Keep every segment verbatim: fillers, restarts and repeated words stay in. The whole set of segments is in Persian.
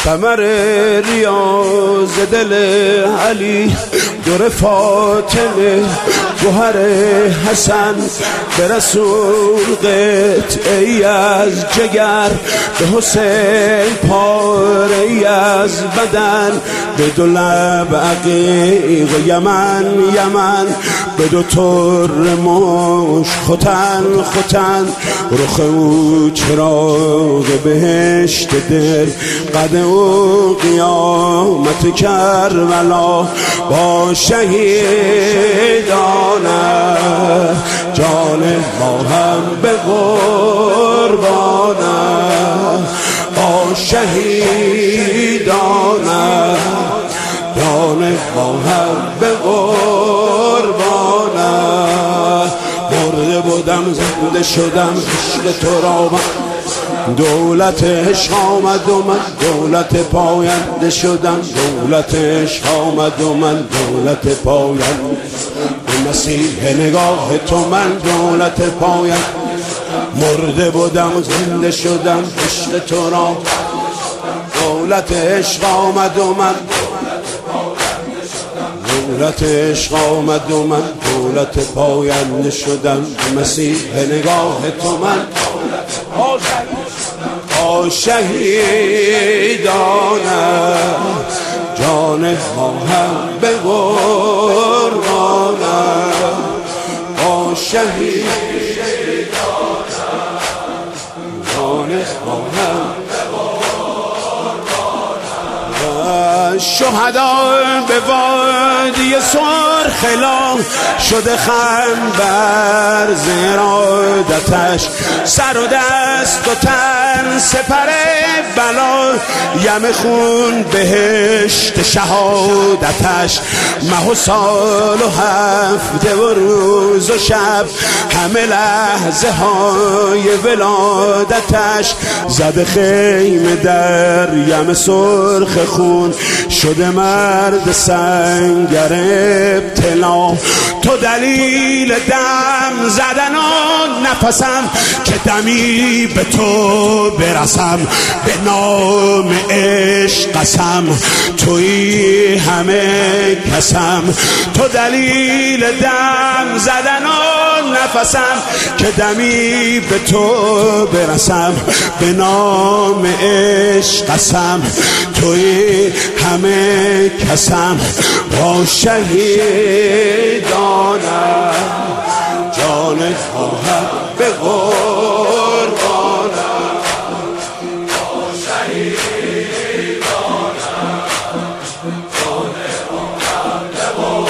ثمر ریاض دل علی، در فاطمه گوهر حسن، به رسول قطعی از جگر، به حسین پاره‌ای از بدن، به دو لب عقیق و یمن یمن، به دو طر مش ختن ختن، رخ او چراغ بهشت دل، قد او قیامت کربلا، با شهیدانه جان ما هم به قربانه، با شهیدانه جان ما هم به قربانه. مرده بودم زنده شدم، عشق تو را دولت عشق آمد و من دولت پاینده شدم، دولت عشق آمد و من دولت پاینده، به مسیح نگاه تو من دولت پاینده. مرده بودم زنده شدم، عشق تو را دولت عشق آمد و من دولت عشق آمد و من دولت پاینده شدم، به مسیح نگاه تو من با شهیدانه جان ما هم به قربانه، با شهیدانه جان ما هم به قربانه. شهدا به وادی سرخلا شده خنبر زرادتش، سر و دست و تن سپر بلا، یم خون بهشت شهادتش، مه و سال و هفته و روز و شب، همه لحظه های ولادتش، زده خیمه در یم سرخ خون، شده مرد سنگر ابتلا. تو دلیل دم زدن و نفسم، که دمی به تو برسم، به نام عشق قسم، تویی همه کسم. تو دلیل دم زدن و نفسم، که دمی به تو برسم، به نام عشق قسم، تویی همه کسم. با شهیدانه جان خواهم به قربانه، با شهیدانه جان خواهم به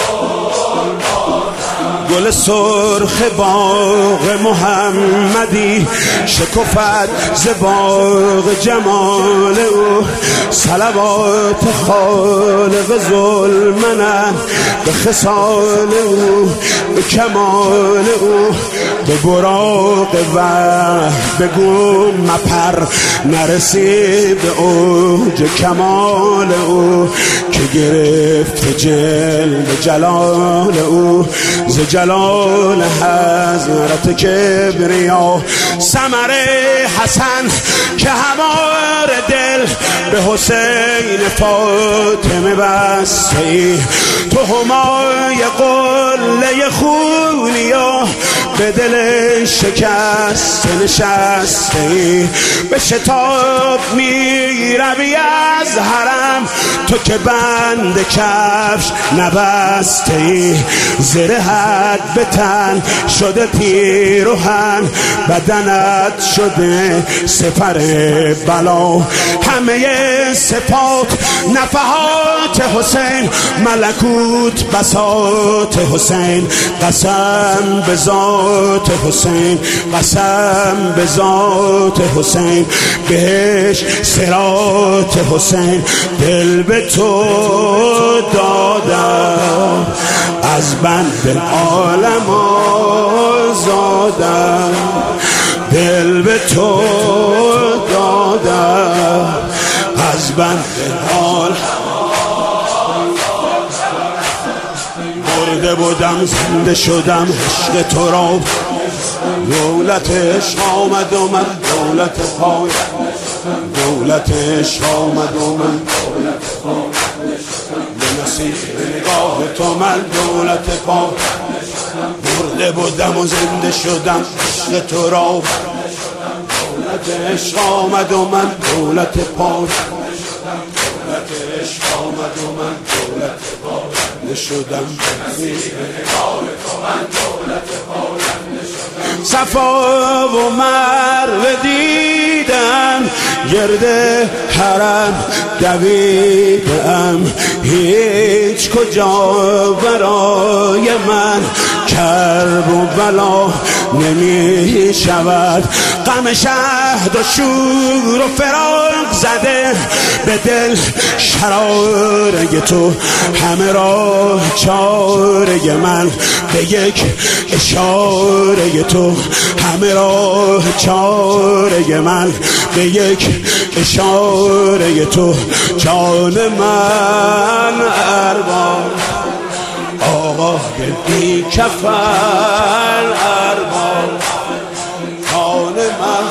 قربانه. گل سرخ باغ محمدی شکفت ز باغ جمال او، صلوات خالق ظلمنه به خصال او، به کمال او، به براق وحی بگو مپر، نرسی به اوج کمال او، که گرفت جلوه جلال او، ز جلال حضرت کبریا. ثمر حسن که همار دل، به حسین فاطمه بستی، تو همای قله خونیا، به دل شکست نشستی، به شتاب می روی از حرم، تو که بند کفش نبستی، زرهت به تن شده پیروهن، بدنت شده سپر بلا. همه صفات نفحات حسین، ملکوت بساط حسین، قسم به ذات حسین، قسم به ذات حسین، بهش صراط حسین. دل به تو دادم، از بند عالم آزادم، دل به تو دادم، از بند عالم مرده بودم زنده شدم، عشق تو را دولت عشق آمد و من دولت پای دولت عشق آمد و من به مسیح نگاه تو من دولت پا مرده بودم و زنده شدم عشق تو را دولت عشق آمد و من دولت پا دولت عشق آمد و من دولت پا شدم صفا و مروه دیدم گرد حرم دویدم هیچ کجا برای من کرب و بلا نمی شود غم شهد و شور و فراق زده به دل شراره تو همه راه چاره من به یک اشاره تو همه راه چاره من به یک اشاره تو جان من ارباب آقا بی کفن ارباب جان من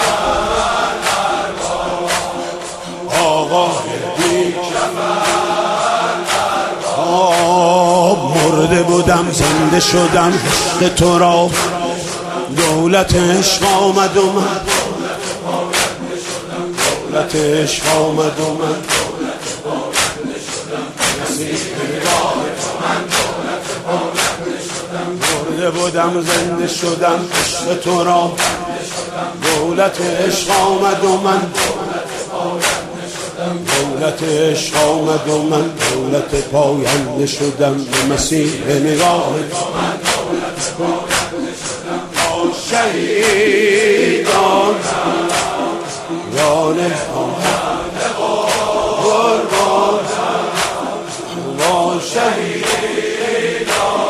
آقا بی کفن ارباب مرده بودم زنده شدم عشق تو را دولت عشق آمد و من دولت عشق آمد و من مرده بودم زنده شدم عشق تو را دولت عشق آمد و من دولت عشق آمد و من دولت پاینده شدم به مسیح نگاه شهیدان یانه قربان با شهیدان